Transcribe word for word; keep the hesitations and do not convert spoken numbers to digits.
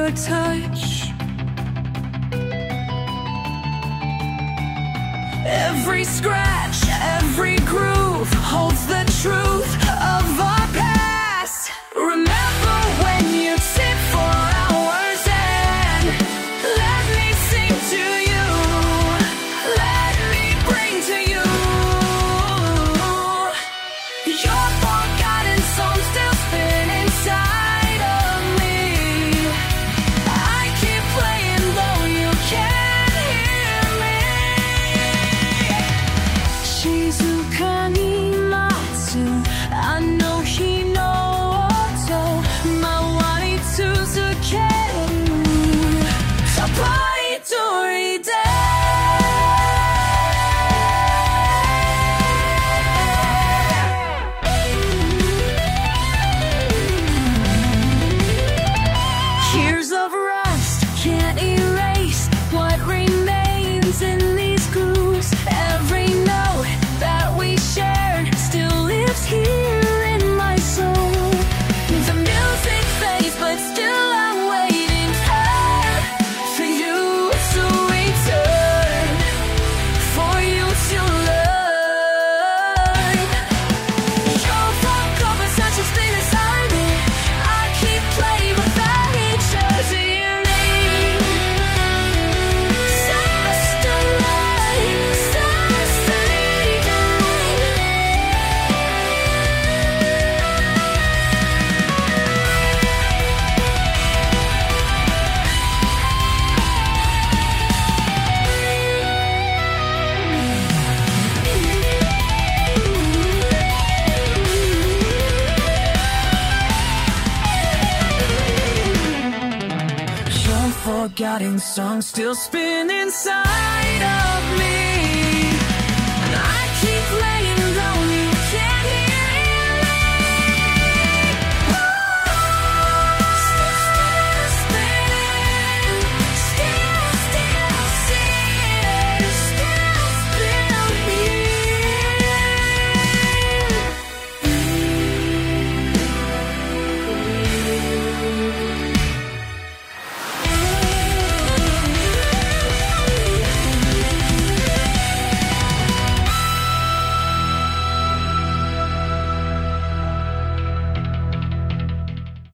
your touch. Every scratch, every groove holds the truth of our past. Remember when you'd sit for hours and let me sing to you, let me bring to you your forgotten song still spin inside of me. I keep playing though you can't hear me. Shizuka ni matsu, I know he knows. Mawari tsuzukeru, sapai toride. Years of rust can't erase what remains in these grooves. Every note that we shared still lives here in my soul. The music fades, but still I'm waiting for, for you to return, for you to learn. Your phone cover such a spin inside me. I keep playing with I hate choosing your name. Sister light, sister Your forgotten song still spin inside of me. And I keep letting